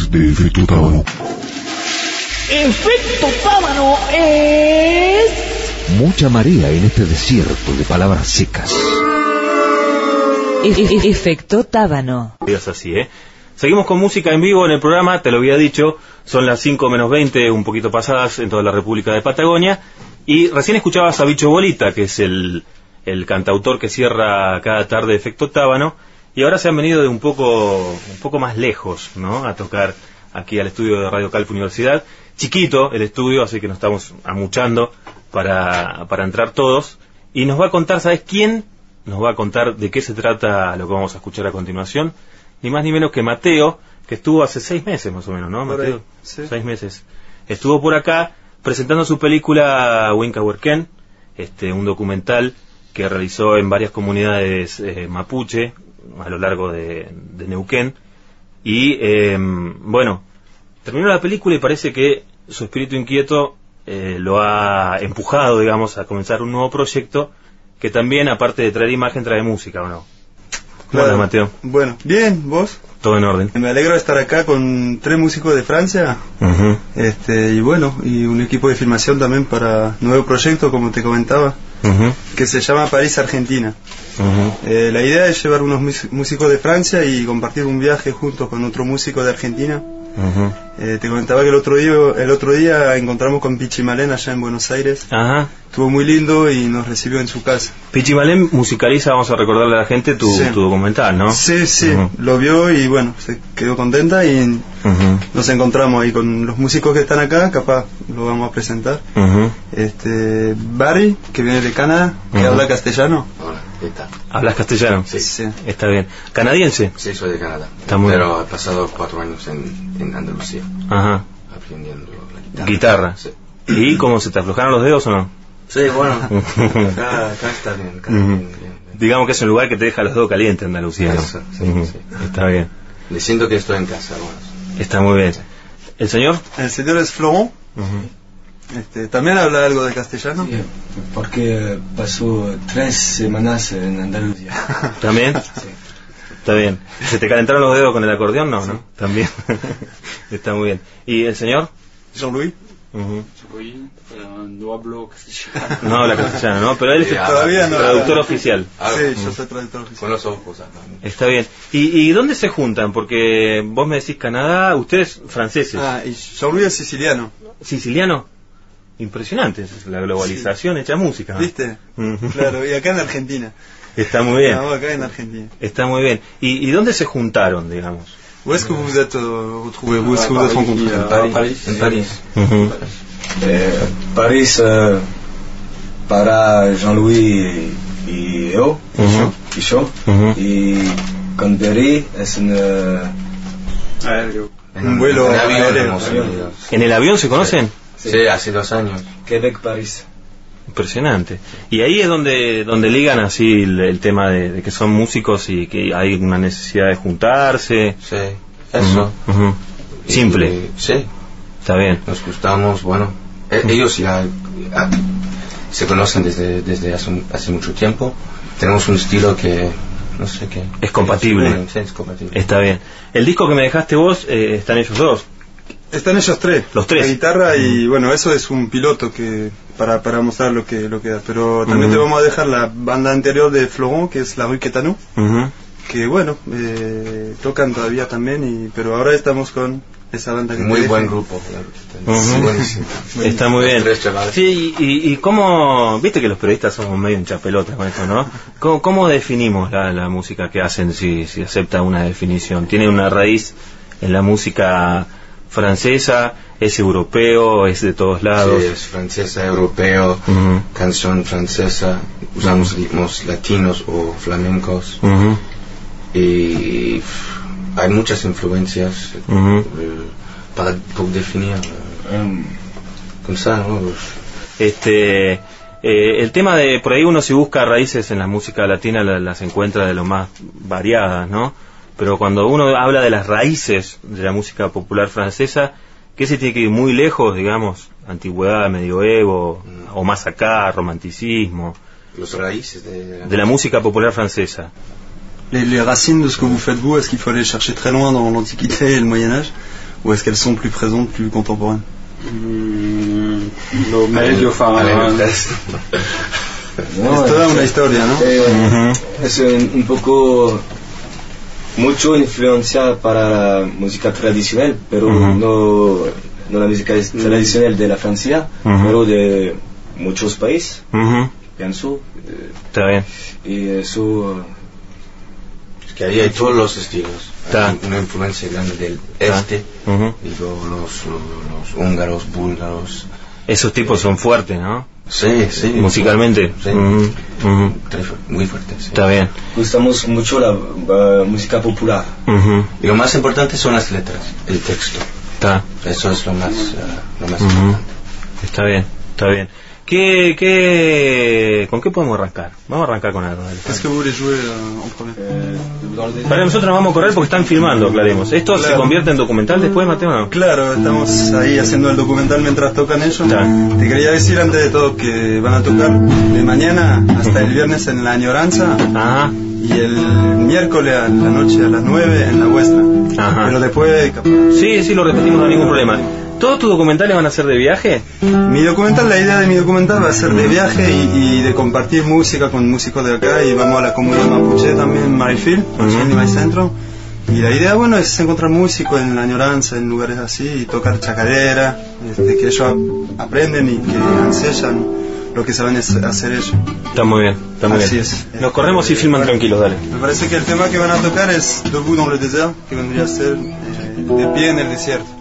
Después de Efecto Tábano. Efecto Tábano es... mucha marea en este desierto de palabras secas. Efecto Tábano. Es así, ¿eh? Seguimos con música en vivo en el programa, te lo había dicho, son las 5 menos 20, un poquito pasadas en toda la República de Patagonia, y recién escuchabas a Bicho Bolita, que es el cantautor que cierra cada tarde Efecto Tábano, y ahora se han venido de un poco más lejos, ¿no?, a tocar aquí al estudio de Radio Calpe Universidad. Chiquito el estudio, así que nos estamos amuchando para entrar todos, y nos va a contar, ¿sabes quién? Nos va a contar de qué se trata lo que vamos a escuchar a continuación. Ni más ni menos que Mateo, que estuvo hace 6 meses más o menos, ¿no, Mateo? Sí. 6 meses. Estuvo por acá presentando su película Wincahuerquén, un documental que realizó en varias comunidades mapuche a lo largo de Neuquén. Y, bueno, terminó la película y parece que su espíritu inquieto lo ha empujado, digamos, a comenzar un nuevo proyecto que también, aparte de traer imagen, trae música, ¿o no? Claro. Hola, Mateo. Bueno, bien, ¿vos? Todo en orden. Me alegro de estar acá con 3 músicos de Francia, y bueno, y un equipo de filmación también para nuevo proyecto, como te comentaba, que se llama París, Argentina. La idea es llevar unos músicos de Francia y compartir un viaje junto con otro músico de Argentina. Te comentaba que el otro día encontramos con Pichi Malén allá en Buenos Aires. Estuvo muy lindo y nos recibió en su casa. Pichi Malén musicaliza, vamos a recordarle a la gente, tu documental, ¿no? Sí, lo vio y bueno, se quedó contenta y nos encontramos ahí con los músicos que están acá, capaz lo vamos a presentar. Barry, que viene de Canadá, que habla castellano. Hola, ¿qué tal? ¿Hablas castellano? Sí. Está bien. ¿Canadiense? Sí, soy de Canadá. Está muy Pero he pasado 4 años en Andalucía. Aprendiendo la guitarra. Sí. ¿Y cómo se te aflojaron los dedos o no? Sí, bueno. acá está bien, bien. Digamos que es un lugar que te deja los dedos calientes, Andalucía, ¿no? Eso, sí. Está bien. Le siento que estoy en casa. Bueno. Está muy bien. ¿El señor? El señor es Florent. ¿También habla algo de castellano? Sí, porque pasó 3 semanas en Andalucía. ¿También? Sí. Está bien. ¿Se te calentaron los dedos con el acordeón? No, sí. ¿No? También. Está muy bien. ¿Y el señor? Jean-Louis. No hablo castellano. No habla castellano, ¿no? Pero él es todavía no traductor oficial. Sí, yo soy traductor oficial. Con los ojos. Está bien. ¿Y dónde se juntan? Porque vos me decís Canadá, ustedes franceses. Y Jean-Louis es siciliano. ¿Siciliano? Impresionante, es la globalización hecha música, ¿no? ¿Viste? Claro, y acá en Argentina. Está muy bien. Acá en Argentina. Está muy bien. ¿Y dónde se juntaron, digamos? Où est-ce que vous vous êtes retrouvés? Où est-ce que vous êtes rencontrés? En París. París para Jean-Louis y yo. Y con Berry es un vuelo aéreo. ¿En el avión se conocen? Sí, hace 2 años. Quebec-París. Impresionante. Y ahí es donde ligan así el tema de que son músicos y que hay una necesidad de juntarse. Sí, eso. Simple. Sí. Está bien. Nos gustamos, bueno. Ellos ya se conocen desde hace mucho tiempo. Tenemos un estilo que no sé qué. Es compatible. Sí, es compatible. Está bien. El disco que me dejaste vos, están ellos dos. Están ellos 3. Los 3. La guitarra y bueno, eso es un piloto que para mostrar lo que da. Pero también te vamos a dejar la banda anterior de Florent, que es la Rue Quétano, que bueno, tocan todavía también, pero ahora estamos con esa banda que muy buen grupo. Está muy bien. Sí, y cómo, viste que los periodistas somos medio hinchapelotas con esto, ¿no? ¿Cómo definimos la música que hacen si acepta una definición? ¿Tiene una raíz en la música francesa? ¿Es europeo? ¿Es de todos lados? Sí, es francesa, europeo, canción francesa, usamos ritmos latinos o flamencos, y hay muchas influencias para definir pensar, ¿no? El tema de, por ahí uno si busca raíces en la música latina las encuentra de lo más variadas, ¿no? Pero cuando uno habla de las raíces de la música popular francesa, ¿qué se tiene que ir muy lejos, digamos? Antigüedad, medioevo, o más acá, romanticismo. Los raíces de la música popular francesa. Les racines de ce que vous faites vous, est-ce qu'il faut aller chercher très loin dans l'Antiquité et le Moyen-Âge? ou est-ce qu'elles sont plus présentes, plus contemporaines? Lo meglio fa es toda una historia, ¿no? Es un poco mucho influenciada para la música tradicional, pero no la música tradicional de la Francia, pero de muchos países, pienso. Está bien. Y eso... Que ahí hay todos los estilos. Hay una influencia grande del este, digo, los húngaros, búlgaros. Esos tipos son fuertes, ¿no? Sí, sí. Musicalmente. Sí. Muy fuertes. Sí. Está bien. Gustamos mucho la música popular. Y lo más importante son las letras, el texto. Está. Eso es lo más importante. Está bien, está bien. ¿Con qué podemos arrancar? Vamos a arrancar con algo. Qu'est-ce que vous voulez jouer en premier? Para nosotros nos vamos a correr porque están filmando, aclaremos. ¿Esto Claro. se convierte en documental después, Mateo? ¿No? Claro, estamos ahí haciendo el documental mientras tocan ellos. Está. Te quería decir antes de todo que van a tocar de mañana hasta el viernes en La Añoranza Ajá. y el miércoles a la noche a las 9 en La Vuestra. Ajá. Pero después... Sí, lo repetimos, no hay ningún problema. ¿Todos tus documentales van a ser de viaje? Mi documental, la idea de mi documental va a ser de viaje y de compartir música con músicos de acá, y vamos a la comunidad mapuche también, Marifil, en el centro. Y la idea, bueno, es encontrar músicos en La Añoranza, en lugares así, y tocar chacarera, que ellos aprenden y que enseñan lo que saben hacer ellos. Está muy bien, está muy Así bien. es. Nos corremos y filman tranquilos, dale. Me parece que el tema que van a tocar es Debout dans le désert, que vendría a ser de pie en el desierto.